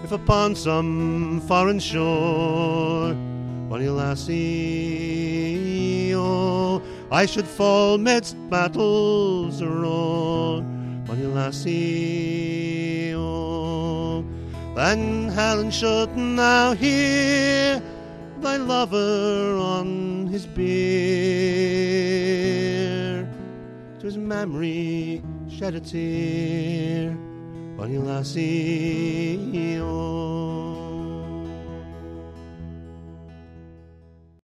if upon some foreign shore, bonny lassie, oh, I should fall midst battles roar, bonny lassie, oh, then Helen should now hear thy lover on his bier. To his memory shed a tear, bonny lassie, oh.